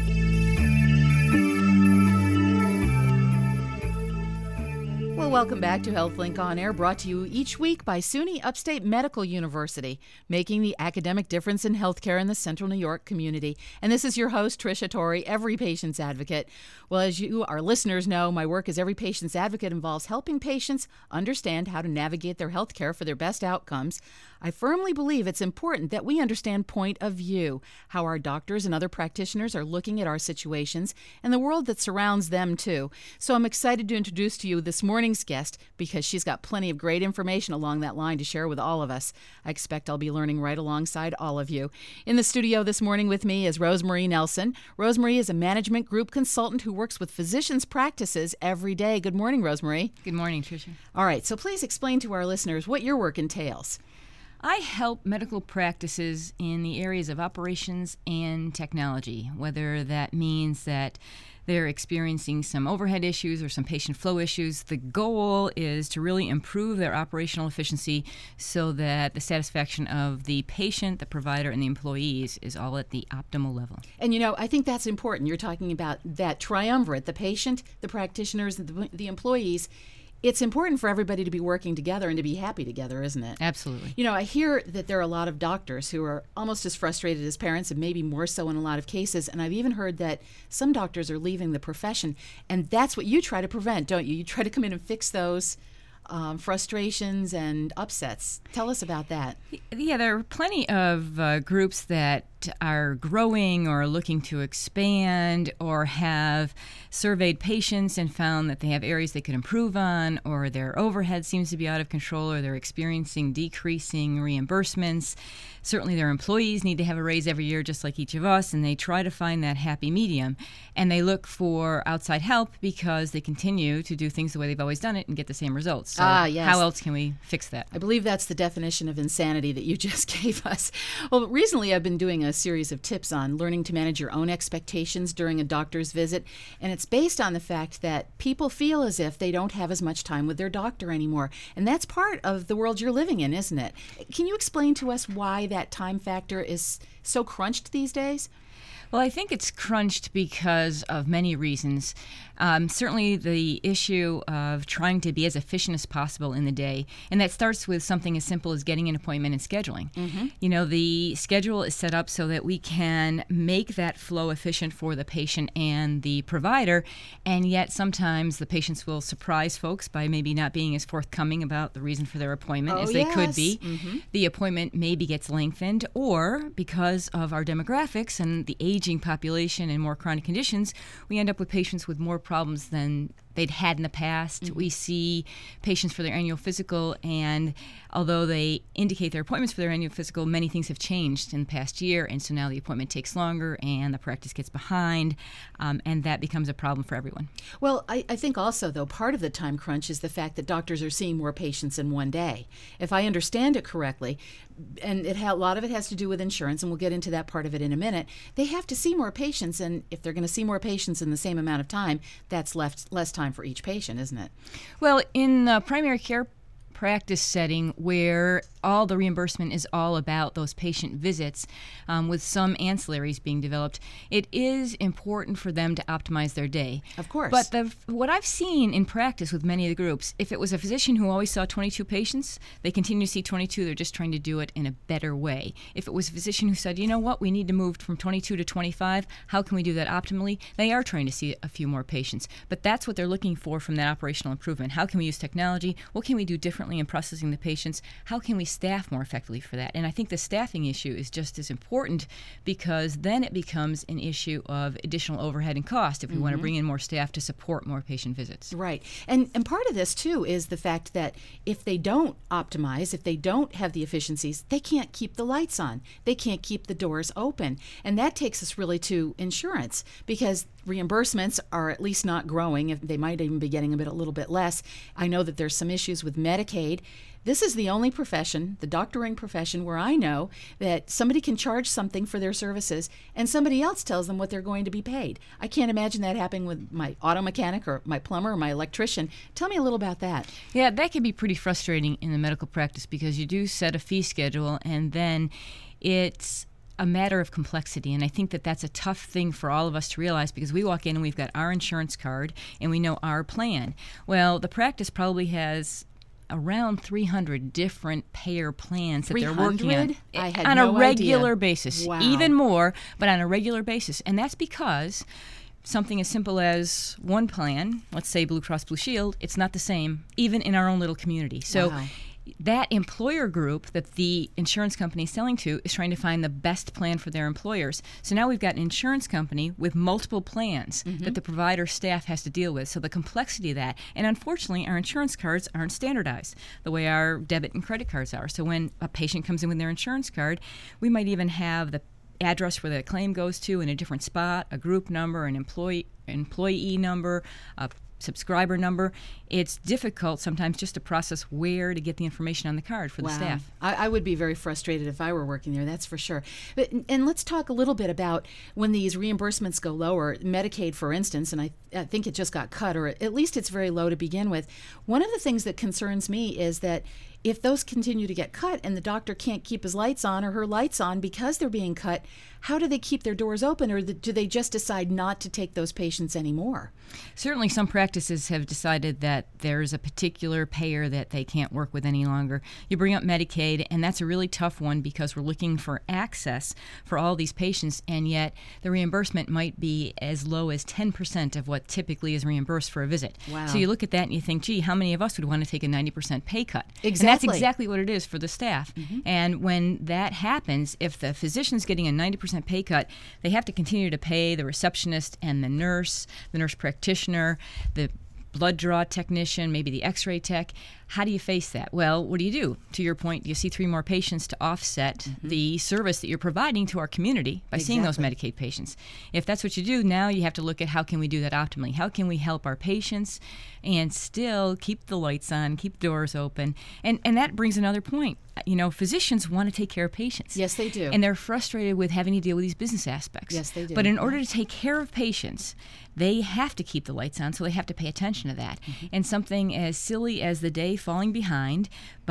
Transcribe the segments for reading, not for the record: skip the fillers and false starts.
Well, welcome back to HealthLink On Air, brought to you each week by SUNY Upstate Medical University, making the academic difference in healthcare in the Central New York community. And this is your host, Tricia Torrey, Every Patient's Advocate. Well, as you, our listeners, know, my work as Every Patient's Advocate involves helping patients understand how to navigate their healthcare for their best outcomes. I firmly believe it's important that we understand point of view, how our doctors and other practitioners are looking at our situations and the world that surrounds them, too. So I'm excited to introduce to you this morning's guest because she's got plenty of great information along that line to share with all of us. I expect I'll be learning right alongside all of you. In the studio this morning with me is Rosemarie Nelson. Rosemarie is a management group consultant who works with physicians' practices every day. Good morning, Rosemarie. Good morning, Tricia. All right, so please explain to our listeners what your work entails. I help medical practices in the areas of operations and technology, whether that means that they're experiencing some overhead issues or some patient flow issues. The goal is to really improve their operational efficiency so that the satisfaction of the patient, the provider, and the employees is all at the optimal level. And, you know, I think that's important. You're talking about that triumvirate, the patient, the practitioners, and the employees. It's important for everybody to be working together and to be happy together, isn't it? Absolutely. You know, I hear that there are a lot of doctors who are almost as frustrated as parents, and maybe more so in a lot of cases. And I've even heard that some doctors are leaving the profession. And that's what you try to prevent, don't you? You try to come in and fix those frustrations and upsets. Tell us about that. Yeah, there are plenty of groups that are growing or looking to expand or have surveyed patients and found that they have areas they could improve on, or their overhead seems to be out of control, or they're experiencing decreasing reimbursements. Certainly their employees need to have a raise every year just like each of us, and they try to find that happy medium. And they look for outside help because they continue to do things the way they've always done it and get the same results. So yes. How else can we fix that? I believe that's the definition of insanity that you just gave us. Well, recently I've been doing a series of tips on learning to manage your own expectations during a doctor's visit, and it's based on the fact that people feel as if they don't have as much time with their doctor anymore, and that's part of the world you're living in, isn't it? Can you explain to us why that time factor is so crunched these days? Well, I think it's crunched because of many reasons. Certainly the issue of trying to be as efficient as possible in the day, and that starts with something as simple as getting an appointment and scheduling. Mm-hmm. You know, the schedule is set up so that we can make that flow efficient for the patient and the provider, and yet sometimes the patients will surprise folks by maybe not being as forthcoming about the reason for their appointment as they could be. Mm-hmm. The appointment maybe gets lengthened, or because of our demographics and the aging population and more chronic conditions, we end up with patients with more problems than they'd had in the past. Mm-hmm. We see patients for their annual physical, and although they indicate their appointments for their annual physical, many things have changed in the past year, and so now the appointment takes longer and the practice gets behind, and that becomes a problem for everyone. Well, I think also, though, part of the time crunch is the fact that doctors are seeing more patients in one day. If I understand it correctly, and a lot of it has to do with insurance, and we'll get into that part of it in a minute, they have to see more patients, and if they're going to see more patients in the same amount of time, that's less time for each patient, isn't it? Well, in the primary care practice setting where all the reimbursement is all about those patient visits, with some ancillaries being developed, it is important for them to optimize their day. Of course. But what I've seen in practice with many of the groups, if it was a physician who always saw 22 patients, they continue to see 22. They're just trying to do it in a better way. If it was a physician who said, you know what, we need to move from 22 to 25, how can we do that optimally? They are trying to see a few more patients. But that's what they're looking for from that operational improvement. How can we use technology? What can we do differently in processing the patients? How can we staff more effectively for that? And I think the staffing issue is just as important, because then it becomes an issue of additional overhead and cost if we want to bring in more staff to support more patient visits. Right. And part of this, too, is the fact that if they don't optimize, if they don't have the efficiencies, they can't keep the lights on. They can't keep the doors open. And that takes us really to insurance, because reimbursements are at least not growing. They might even be getting a little bit less. I know that there's some issues with Medicaid. This is the only profession, the doctoring profession, where I know that somebody can charge something for their services and somebody else tells them what they're going to be paid. I can't imagine that happening with my auto mechanic or my plumber or my electrician. Tell me a little about that. Yeah, that can be pretty frustrating in the medical practice, because you do set a fee schedule and then it's a matter of complexity, and I think that that's a tough thing for all of us to realize, because we walk in and we've got our insurance card and we know our plan. Well, the practice probably has around 300 different payer plans that they're working on on a regular basis. Wow. Even more, but on a regular basis. And that's because something as simple as one plan, let's say Blue Cross Blue Shield, it's not the same even in our own little community. So Wow. that employer group that the insurance company is selling to is trying to find the best plan for their employers. So now we've got an insurance company with multiple plans that the provider staff has to deal with. So the complexity of that. And unfortunately, our insurance cards aren't standardized the way our debit and credit cards are. So when a patient comes in with their insurance card, we might even have the address where the claim goes to in a different spot, a group number, an employee number, a subscriber number. It's difficult sometimes just to process where to get the information on the card for the staff. I would be very frustrated if I were working there, that's for sure. And let's talk a little bit about when these reimbursements go lower. Medicaid, for instance, and I think it just got cut, or at least it's very low to begin with. One of the things that concerns me is that if those continue to get cut and the doctor can't keep his lights on or her lights on because they're being cut, how do they keep their doors open, or do they just decide not to take those patients anymore? Certainly some practices have decided that there's a particular payer that they can't work with any longer. You bring up Medicaid, and that's a really tough one because we're looking for access for all these patients, and yet the reimbursement might be as low as 10% of what typically is reimbursed for a visit. Wow. So you look at that and you think, gee, how many of us would want to take a 90% pay cut? Exactly. And that's exactly what it is for the staff. And when that happens, if the physician's getting a 90% pay cut, they have to continue to pay the receptionist and the nurse practitioner, the blood draw technician, maybe the x-ray tech. How do you face that? Well, what do? To your point, you see 3 more patients to offset the service that you're providing to our community by seeing those Medicaid patients. If that's what you do, now you have to look at how can we do that optimally? How can we help our patients and still keep the lights on, keep doors open? And that brings another point. You know, physicians want to take care of patients. Yes, they do. And they're frustrated with having to deal with these business aspects. Yes, they do. But in order to take care of patients, they have to keep the lights on, so they have to pay attention to that. And something as silly as the day falling behind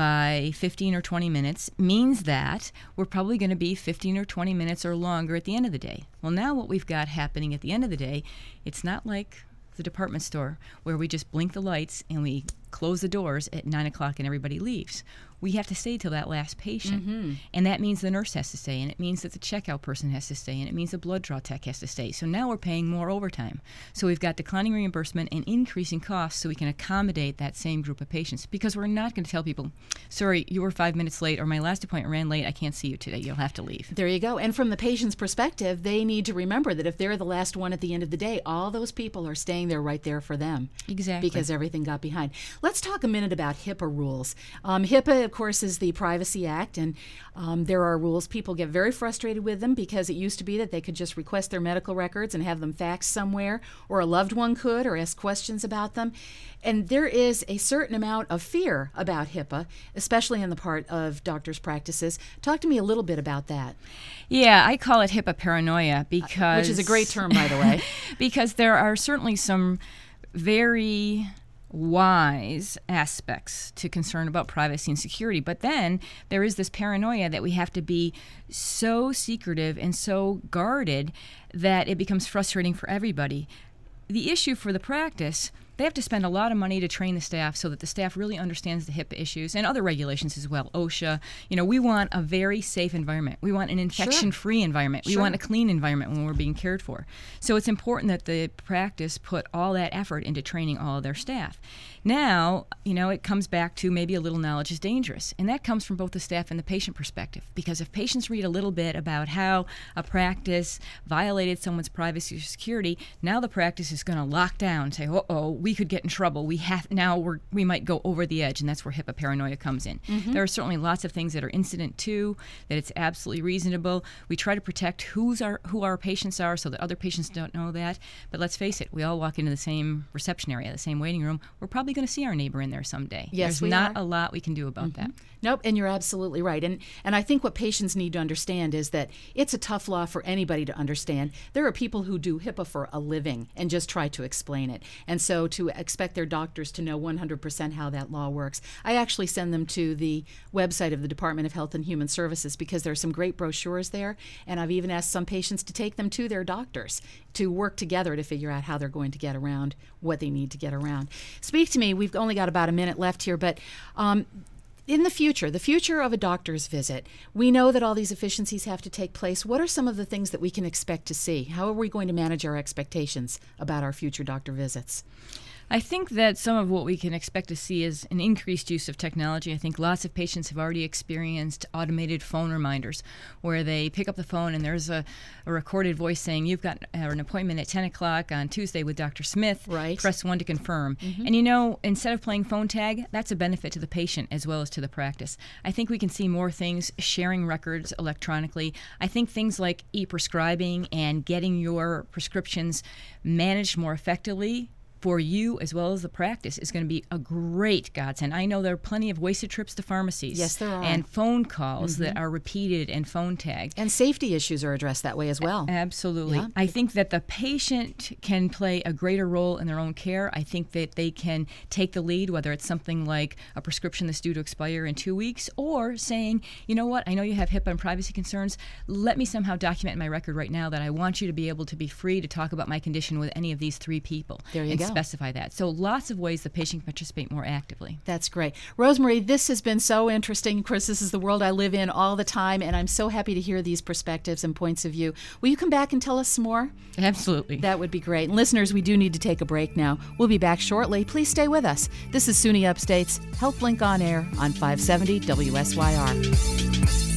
by 15 or 20 minutes means that we're probably going to be 15 or 20 minutes or longer at the end of the day. Well, now what we've got happening at the end of the day, it's not like the department store where we just blink the lights and we close the doors at 9 o'clock and everybody leaves. We have to stay till that last patient. And that means the nurse has to stay, and it means that the checkout person has to stay, and it means the blood draw tech has to stay. So now we're paying more overtime. So we've got declining reimbursement and increasing costs so we can accommodate that same group of patients, because we're not going to tell people, sorry, you were 5 minutes late, or my last appointment ran late, I can't see you today, you'll have to leave. There you go. And from the patient's perspective, they need to remember that if they're the last one at the end of the day, all those people are staying there right there for them. Exactly. Because everything got behind. Let's talk a minute about HIPAA rules. HIPAA, of course, is the Privacy Act, and there are rules. People get very frustrated with them because it used to be that they could just request their medical records and have them faxed somewhere, or a loved one could, or ask questions about them. And there is a certain amount of fear about HIPAA, especially on the part of doctors' practices. Talk to me a little bit about that. Yeah, I call it HIPAA paranoia because... Which is a great term, by the way. Because there are certainly some very wise aspects to concern about privacy and security. But then there is this paranoia that we have to be so secretive and so guarded that it becomes frustrating for everybody. The issue for the practice, they have to spend a lot of money to train the staff so that the staff really understands the HIPAA issues and other regulations as well. OSHA, we want a very safe environment. We want an infection-free environment. We want a clean environment when we're being cared for. So it's important that the practice put all that effort into training all of their staff. Now, it comes back to maybe a little knowledge is dangerous. And that comes from both the staff and the patient perspective. Because if patients read a little bit about how a practice violated someone's privacy or security, now the practice is going to lock down and say, uh-oh, we could get in trouble. We might go over the edge, and that's where HIPAA paranoia comes in. There are certainly lots of things that are incident to, that it's absolutely reasonable. We try to protect who our patients are so that other patients don't know that. But let's face it, we all walk into the same reception area, the same waiting room. We're probably going to see our neighbor in there someday. Yes, There's not a lot we can do about that. Nope, and you're absolutely right. And I think what patients need to understand is that it's a tough law for anybody to understand. There are people who do HIPAA for a living and just try to explain it. And so to expect their doctors to know 100% how that law works. I actually send them to the website of the Department of Health and Human Services because there are some great brochures there, and I've even asked some patients to take them to their doctors to work together to figure out how they're going to get around what they need to get around. Speak to me. We've only got about a minute left here, but in the future of a doctor's visit, we know that all these efficiencies have to take place. What are some of the things that we can expect to see? How are we going to manage our expectations about our future doctor visits? I think that some of what we can expect to see is an increased use of technology. I think lots of patients have already experienced automated phone reminders where they pick up the phone and there's a recorded voice saying, you've got an appointment at 10 o'clock on Tuesday with Dr. Smith. Right. Press 1 to confirm. And instead of playing phone tag, that's a benefit to the patient as well as to the practice. I think we can see more things, sharing records electronically. I think things like e-prescribing and getting your prescriptions managed more effectively for you as well as the practice is going to be a great godsend. I know there are plenty of wasted trips to pharmacies. Yes, there are. And phone calls that are repeated and phone tagged. And safety issues are addressed that way as well. Absolutely. Yeah. I think that the patient can play a greater role in their own care. I think that they can take the lead, whether it's something like a prescription that's due to expire in 2 weeks or saying, you know what, I know you have HIPAA and privacy concerns. Let me somehow document in my record right now that I want you to be able to be free to talk about my condition with any of these 3 people. There you go. Specify that. So lots of ways the patient can participate more actively. That's great. Rosemarie, this has been so interesting. Of course, this is the world I live in all the time, and I'm so happy to hear these perspectives and points of view. Will you come back and tell us some more? Absolutely. That would be great. And listeners, we do need to take a break now. We'll be back shortly. Please stay with us. This is SUNY Upstate's HealthLink on Air on 570 WSYR.